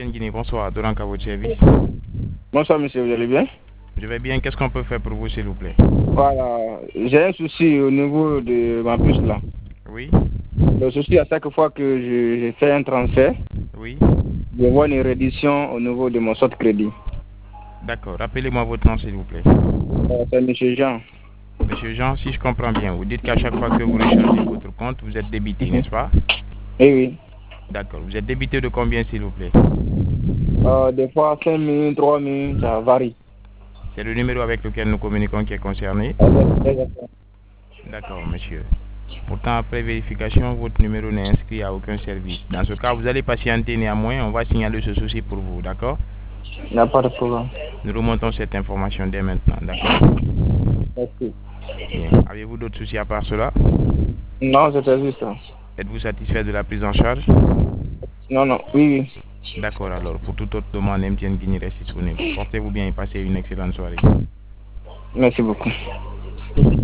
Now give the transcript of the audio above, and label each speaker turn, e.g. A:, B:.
A: Guinée, bonsoir, Doran à votre service.
B: Bonsoir monsieur, vous allez bien?
A: Je vais bien, qu'est-ce qu'on peut faire pour vous s'il vous plaît?
B: Voilà, j'ai un souci au niveau de ma puce là.
A: Oui,
B: Le souci à chaque fois que je fais un transfert,
A: oui,
B: je vois une réduction au niveau de mon solde crédit.
A: d'accord. Rappelez-moi votre nom s'il vous plaît.
B: C'est monsieur Jean.
A: Monsieur Jean, si je comprends bien, vous dites qu'à chaque fois que vous rechargez votre compte, vous êtes débité,
B: Mhm.
A: n'est-ce pas?
B: Oui, oui.
A: D'accord. Vous êtes débité de combien s'il vous plaît?
B: Des fois 5 000, 3 000, ça varie.
A: C'est le numéro avec lequel nous communiquons qui est concerné?
B: Exactement.
A: D'accord, monsieur. Pourtant, après vérification, votre numéro n'est inscrit à aucun service. Dans ce cas, vous allez patienter néanmoins, on va signaler ce souci pour vous, d'accord?
B: Il n'y a pas de problème.
A: Nous remontons cette information dès maintenant, d'accord?
B: Merci.
A: Bien. Avez-vous d'autres soucis à part cela?
B: Non, c'était juste ça.
A: Êtes-vous satisfait de la prise en charge?
B: Non, non, oui, oui.
A: D'accord alors, pour toute autre demande, MTN Guinée reste disponible. Portez-vous bien et passez une excellente soirée.
B: Merci beaucoup.